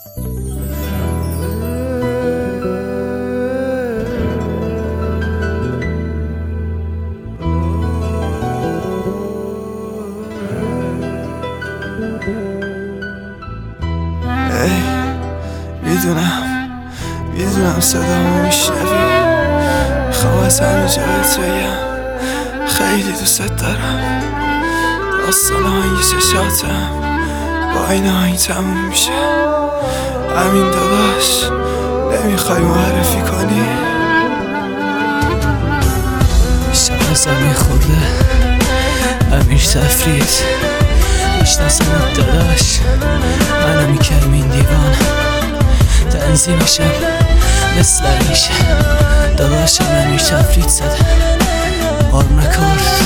میدونم صدامو میشنوی، میخوام از همه جایت بگم خیلی دوست دارم. داستان آهنگ چشاتم با این آهنگ تموم میشه. همین داداش نمیخوای معرفی کنی؟ شب زمین خورده امیر تفرید میشناسمت داداش، منم کرمین دیوان، تنظیمشم مثل همیشه داداشم امیر تفرید زده آرم رکورد.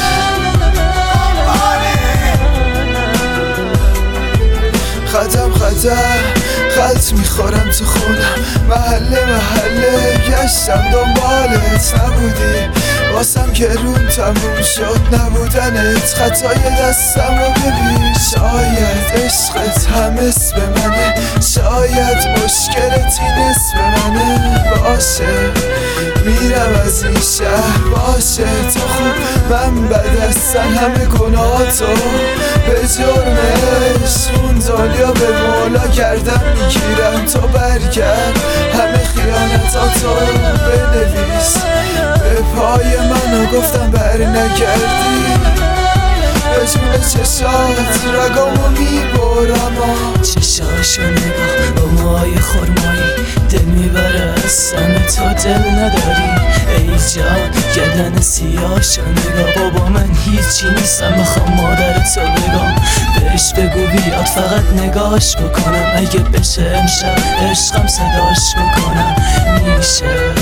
خط میخورم تو خونم، محله گشتم دنبالت، نبودی واسم که روم تموم شد نبودنت. خطای دستم رو ببین، شاید عشقت هم اسم منه، شاید مشکلت این اسم منه. باشه میرم از این شهر، باشه تو خوب من بد هستن، همه گناهاتو به جرمش اون دنیا به مولا کردم میگیرم. تو برگرد همه خیانتاتو بنویس به پای منو، گفتم بر نگردی به جون چشات رگامو میبرم. چشاشو نگاه با موهای خرمایی دل میبره، اصلا تو دل نداری ای جان. گردن سیاهشو نگاه، بابا من هیچی نیستم، میخوام مادرتو بگم بهش بگو بیاد فقط نگاش بکنم. اگه بشه امشب عشقم صداش بکنم میشه.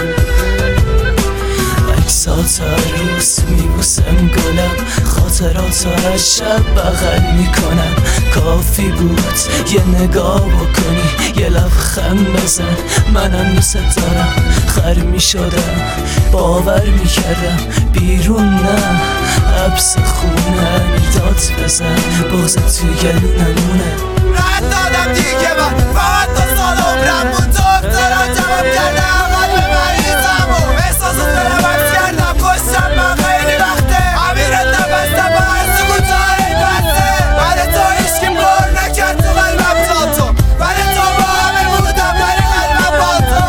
عکسات هر روز میبوسم گلم، خاطرات از شب بغل میکنم. کافی بود یه نگاه بکنی، یه لبخند بزن، منم دوست دارم. خر میشدم باور میکردم، بیرون نه حبس خونه. میداد بزن باز تو گلونمونه. رد دادم دیگه من فقط تا سال عمرم بود، تو افتران جواب کردم قلب مریضم و احساس دارم عکس کردم کشتم من خیلی وقته. امیرت نبستم با هر سکوتای بسته، برای تو هیچکیم گور نکرد تو قلبم تا تو، برای تو با همه بودم برای قلبم با تو.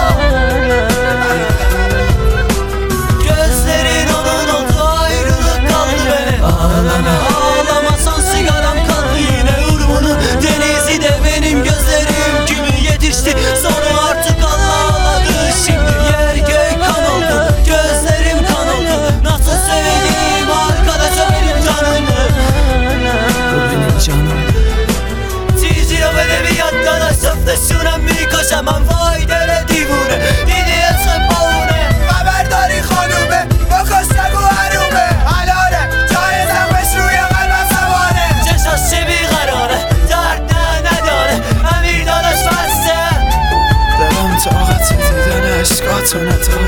Gözlerin onun oldu, ayrılık kaldı beni. Ağlama ağlamasan sigaram kaldı yine. Urmanın denizi de benim gözlerim gibi yetişti, sonu artık ağladı. Şimdi yer gök kan oldu, gözlerim kan oldu. Nasıl sevdiğim arkadaşa benim canımdı. Bu benim canımdı. چیزی رو بده بیاد داداش صفتشونم میکشم. وای دل دیوونه دیدی عشق بونه. خبر داری خانومه با کشتگو حرومه، حلاله جای زمش روی قلبم سوانه. چشاش چه بیقراره درد نداره امیر داداش بسته. دلم طاقت دیدن عشقاتو نداره،